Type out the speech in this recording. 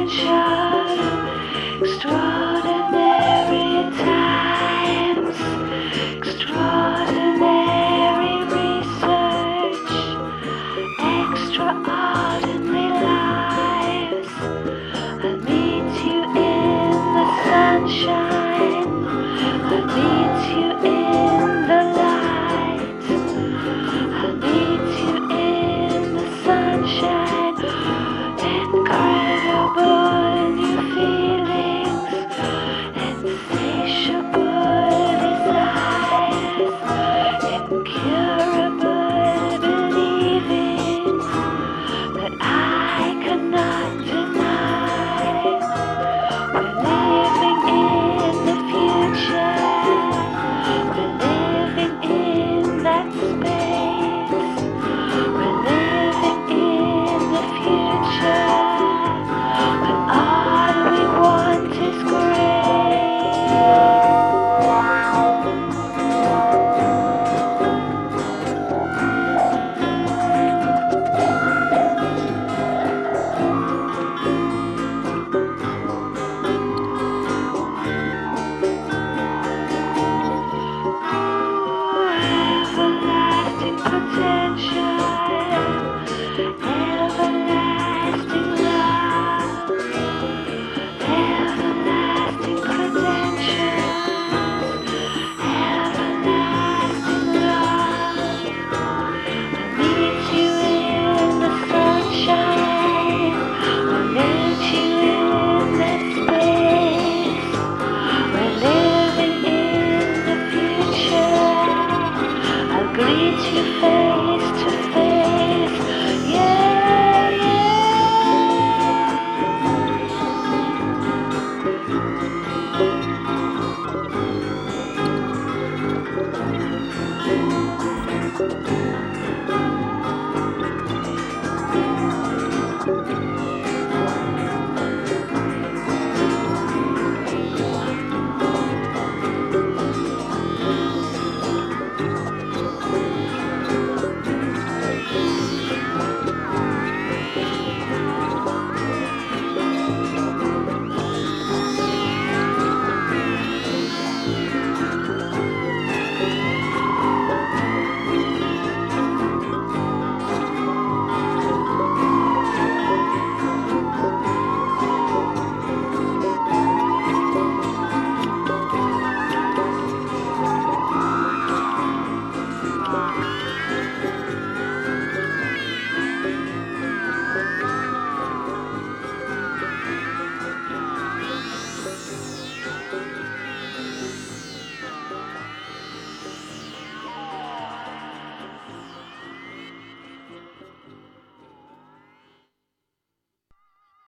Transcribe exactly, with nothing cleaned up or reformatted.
potential, extraordinary times, extraordinary research, extraordinary lives. I'll meet you in the sunshine, I'll meet you in the light, I'll meet you in the sunshine. Incredible new feelings, insatiable desires, incurable believings that I cannot deny. We're living in the future, we're living in that space, we're living in the future. All we want is everlasting potential.